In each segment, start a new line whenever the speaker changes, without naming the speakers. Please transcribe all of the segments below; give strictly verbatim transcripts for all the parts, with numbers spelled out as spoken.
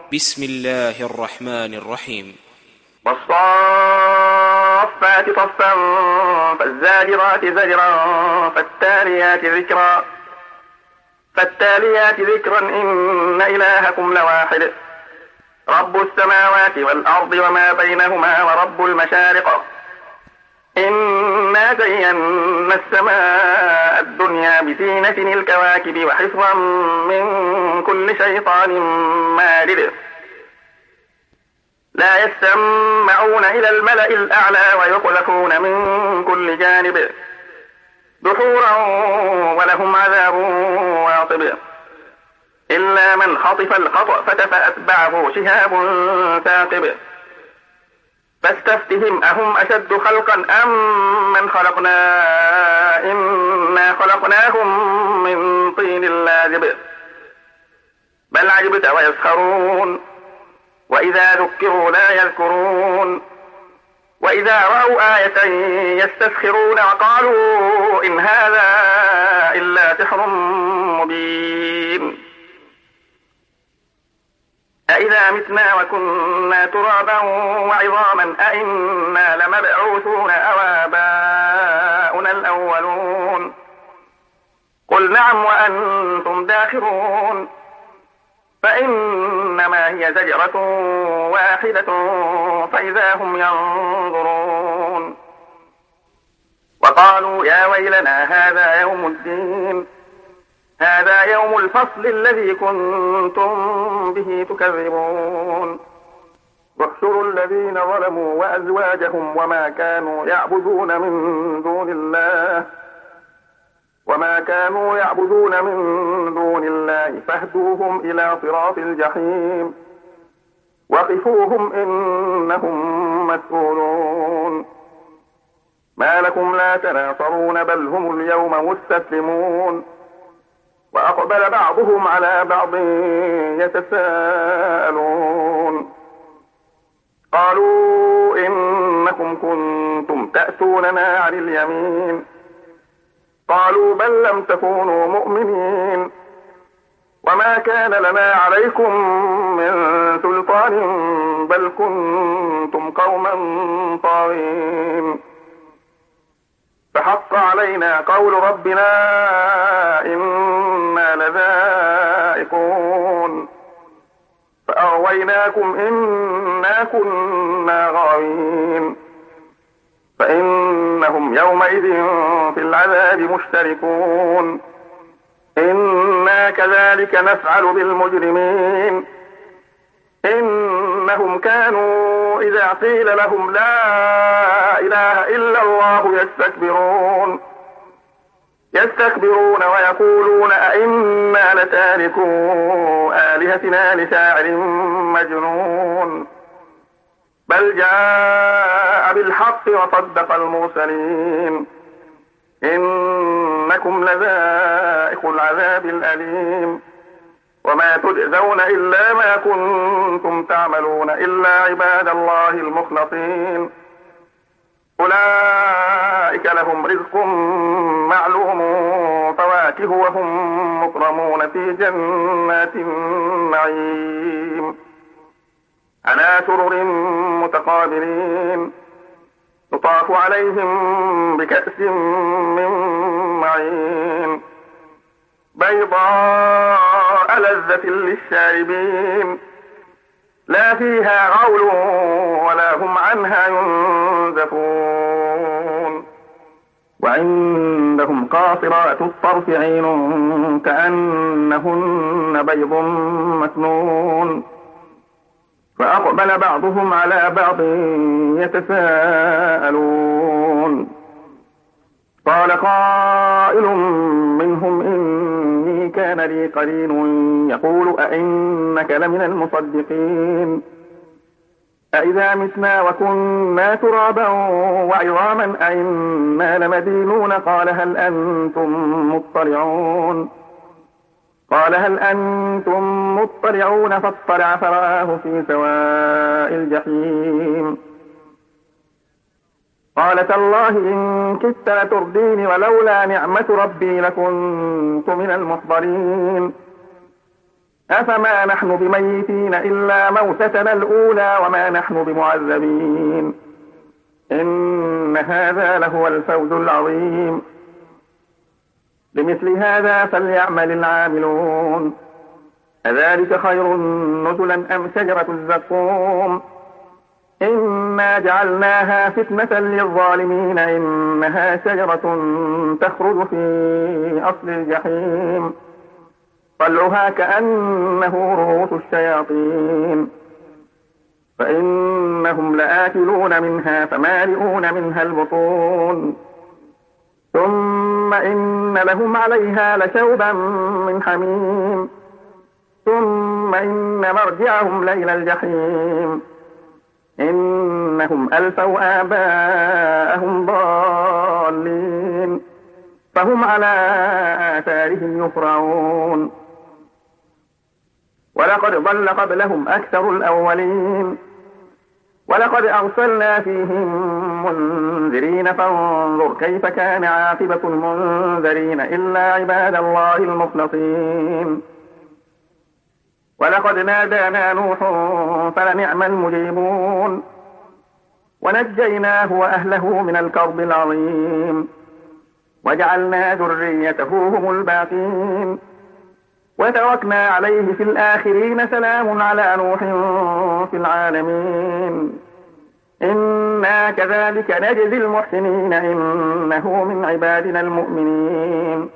بسم الله الرحمن الرحيم.
والصافات صفا فالزاجرات زجرا فالتاليات ذكرا فالتاليات ذكرا إن إلهكم لواحد رب السماوات والأرض وما بينهما ورب المشارق إنا زينا السماء الدنيا بزينة الكواكب وحفظا من كل شيطان مارد لا يسمعون إلى الملأ الأعلى ويقذفون من كل جانب دحورا ولهم عذاب واصب إلا من خطف الخطفة فأتبعه شهاب ثاقب فاستفتهم أهم أشد خلقا أم من خلقنا إنا خلقناهم من طين لازب بل عجبت ويسخرون وإذا ذكروا لا يذكرون وإذا رأوا آية يستسخرون وقالوا إن هذا إلا سحر مبين أإذا متنا وكنا ترابا وعظاما أإنا لمبعوثون أو آباؤنا الأولون قل نعم وأنتم داخرون فإنما هي زجرة واحدة فإذا هم ينظرون وقالوا يا ويلنا هذا يوم الدين هذا يوم الفصل الذي كنتم به تكذبون واحشروا الذين ظلموا وأزواجهم وما كانوا يعبدون من دون الله وما كانوا يعبدون من دون الله فاهدوهم إلى صراط الجحيم وقفوهم إنهم مسؤولون ما لكم لا تناصرون بل هم اليوم مستسلمون وأقبل بعضهم على بعض يتساءلون قالوا إنكم كنتم تأتوننا عن اليمين قالوا بل لم تكونوا مؤمنين وما كان لنا عليكم من سلطان بل كنتم قوما طاغين فحق علينا قول ربنا إنا لذائقون فأغويناكم إنا كنا غاوين فإنهم يومئذ في العذاب مشتركون إنا كذلك نفعل بالمجرمين إنهم كانوا إذا قيل لهم لا إله إلا الله يستكبرون يستكبرون ويقولون أئنا لتاركو آلهتنا لشاعر مجنون بل جاء بالحق وصدق المرسلين إنكم لذائق العذاب الأليم وما تجزون إلا ما كنتم تعملون إلا عباد الله المخلصين أولئك لهم رزق معلوم فواكه وهم مكرمون في جنات النعيم على سرر متقابلين يطاف عليهم بكأس من معين بيضاء لذة للشاربين لا فيها غول ولا هم عنها ينزفون وعندهم قاصرات الطرف عين كأنهن بيض مكنون فأقبل بعضهم على بعض يتساءلون قال قائل منهم إني كان لي قرين يقول أئنك لمن المصدقين أئذا متنا وكنا ترابا وعظاما أئنا لمدينون قال هل أنتم مطلعون قال هل أنتم مطلعون فاطلع فرآه في سواء الجحيم قال تالله إن كدت لتردين ولولا نعمة ربي لكنت من المحضرين أفما نحن بميتين إلا موتتنا الأولى وما نحن بمعذبين إن هذا لهو الفوز العظيم لمثل هذا فليعمل العاملون أذلك خير نزلا أم شجرة الزقوم إنا جعلناها فتنة للظالمين إنها شجرة تخرج في أصل الجحيم طلعها كأنه رؤوس الشياطين فإنهم لآكلون منها فمالئون منها البطون ثم إن لهم عليها لشوبا من حميم ثم إن مرجعهم لإلى الجحيم إنهم ألفوا آباءهم ضالين فهم على آثارهم يفرعون ولقد ضل قبلهم أكثر الأولين ولقد أرسلنا فيهم منذرين فانظر كيف كان عاقبة المنذرين إلا عباد الله المخلصين ولقد نادانا نوح فلنعم المجيبون ونجيناه وأهله من الكرب العظيم وجعلنا ذريته هم الباقين وتركنا عليه في الآخرين سلام على نوح في العالمين إنا كذلك نجزي المحسنين إنه من عبادنا المؤمنين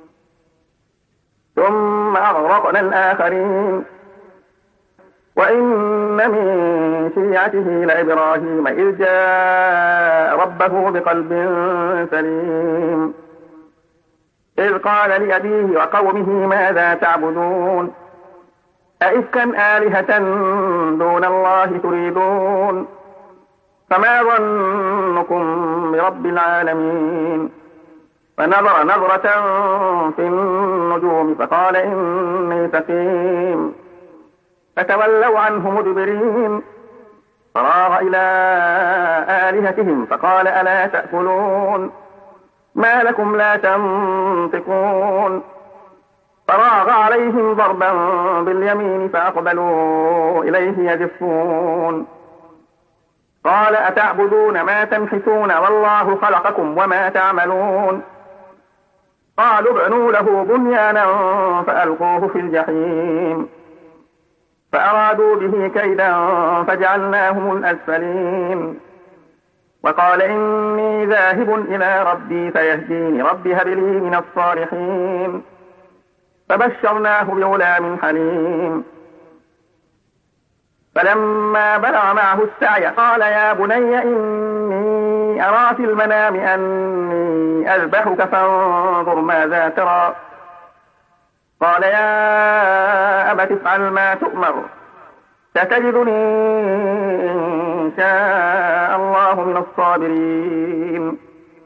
ثم أغرقنا الآخرين وإن من شيعته لإبراهيم إذ جاء ربه بقلب سليم إذ قال لأبيه وقومه ماذا تعبدون أئفكا آلهة دون الله تريدون فما ظنكم برب العالمين فنظر نظرة في النجوم فقال إني سقيم فتولوا عنه مدبرين فراغ إلى آلهتهم فقال ألا تأكلون ما لكم لا تنطقون فراغ عليهم ضربا باليمين فأقبلوا إليه يزفون قال أتعبدون ما تنحتون والله خلقكم وما تعملون قالوا ابنوا له بنيانا فألقوه في الجحيم فأرادوا به كيدا فجعلناهم الأسفلين وقال إني ذاهب إلى ربي فيهديني ربي هب لي من الصالحين فبشرناه بغلام حليم فلما بلغ معه السعي قال يا بني إني أرى في المنام أني أذبحك فانظر ماذا ترى قال يا أبت افعل ما تؤمر ستجدني إن شاء الله من الصابرين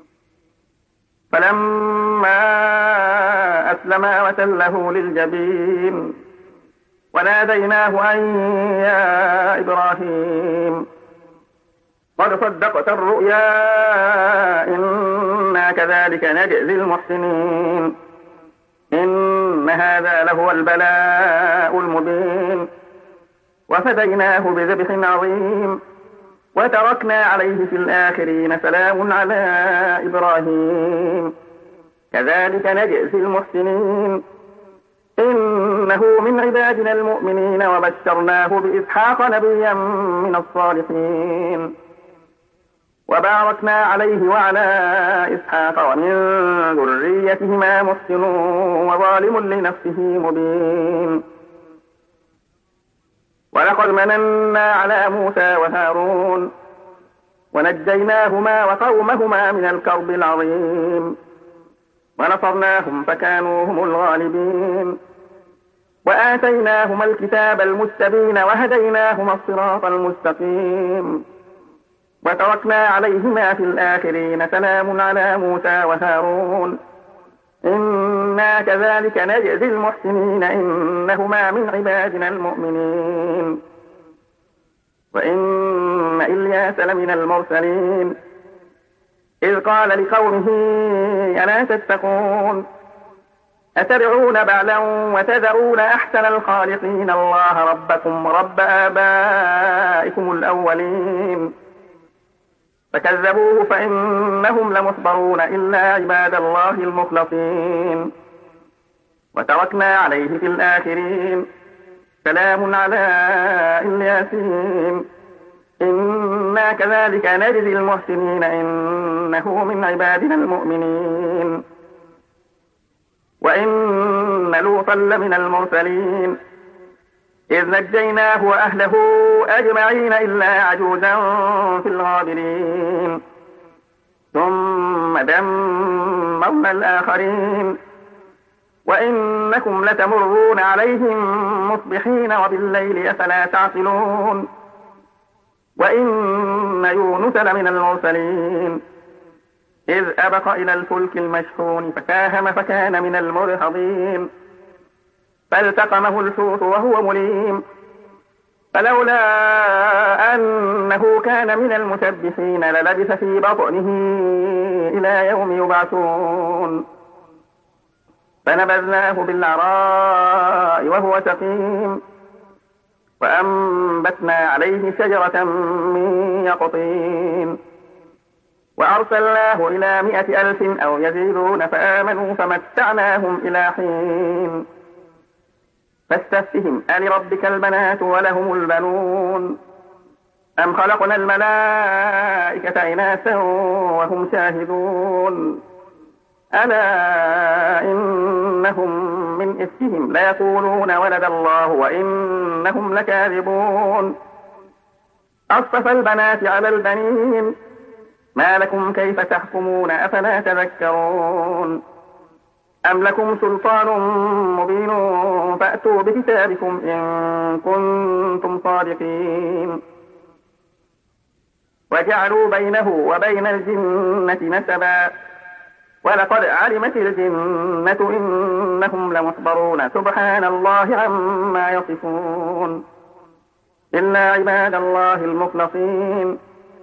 فلما أسلما وتله للجبين وناديناه أن يا إبراهيم قد صدقت الرؤيا إنا كذلك نجزي المحسنين إن هذا لهو البلاء المبين وفديناه بذبح عظيم وتركنا عليه في الآخرين سلام على إبراهيم كذلك نجزي المحسنين إنه من عبادنا المؤمنين وبشرناه بإسحاق نبيا من الصالحين وباركنا عليه وعلى إسحاق ومن ذريتهما محسن وظالم لنفسه مبين ولقد مننا على موسى وهارون ونجيناهما وقومهما من الكرب العظيم ونصرناهم فكانوا هم الغالبين وآتيناهما الكتاب المستبين وهديناهما الصراط المستقيم وتركنا عليهما في الآخرين سلام على موسى وهارون إنا كذلك نجزي المحسنين إنهما من عبادنا المؤمنين وإن إلياس لمن المرسلين إذ قال لقومه ألا تتقون أتدعون بعلا وتذرون أحسن الخالقين الله ربكم رب آبائكم الأولين فكذبوه فإنهم لمحضرون إلا عباد الله المخلصين وتركنا عليه في الآخرين سلام على الياسين إنا كذلك نجزي المحسنين إنه من عبادنا المؤمنين وإن لوطا لمن المرسلين إذ نجيناه وأهله أجمعين إلا عجوزا في الغابرين ثم دمرنا الآخرين وإنكم لتمرون عليهم مصبحين وبالليل أفلا تعقلون وإن يونس لمن المرسلين إذ أبق إلى الفلك المشحون فساهم فكان من المدحضين فالتقمه الحوت وهو مليم فلولا أنه كان من المسبحين للبث في بطنه إلى يوم يبعثون فنبذناه بالعراء وهو سقيم وأنبتنا عليه شجرة من يقطين وأرسلناه إلى مائة ألف أو يزيدون فآمنوا فمتعناهم إلى حين فاستفتهم ألربك البنات ولهم البنون أم خلقنا الملائكة إناثا وهم شاهدون ألا إنهم من إفكهم ليقولون ولد الله وإنهم لكاذبون أصطفى البنات على البنين ما لكم كيف تحكمون أفلا تذكرون أم لكم سلطان مبين فأتوا بكتابكم إن كنتم صادقين وجعلوا بينه وبين الجنة نسبا ولقد علمت الجنة إنهم لمحضرون سبحان الله عما يصفون إلا عباد الله المخلصين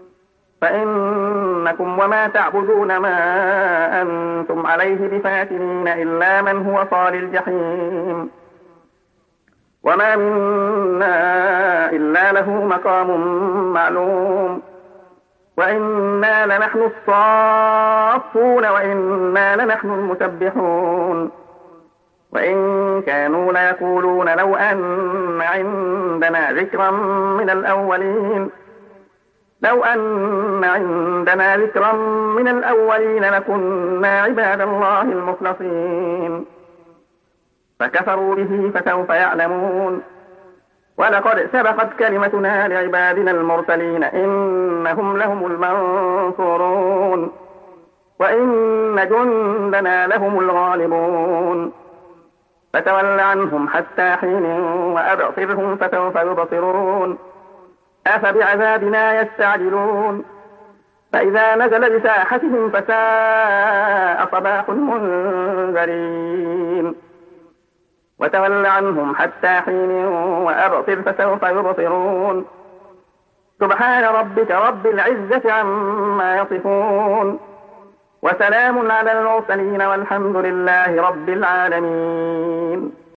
فإنكم وما تعبدون ما أنتم عليه بفاتنين إلا من هو صال الجحيم وما منا إلا له مقام معلوم وإنا لنحن الصافون وإنا لنحن المسبحون وإن كانوا ليقولون لو أن عندنا ذكرا من الأولين لو أن عندنا ذكرا من الأولين لكنا عباد الله المخلصين فكفروا به فسوف يعلمون ولقد سبقت كلمتنا لعبادنا المرسلين إنهم لهم المنصورون وإن جندنا لهم الغالبون فتول عنهم حتى حين وأبصرهم فسوف يبصرون أفبعذابنا يستعجلون فإذا نزل بساحتهم فساء صباح المنذرين وتول عنهم حتى حين وأبصر فسوف يبصرون سبحان ربك رب العزة عما يصفون وسلام على المرسلين والحمد لله رب العالمين.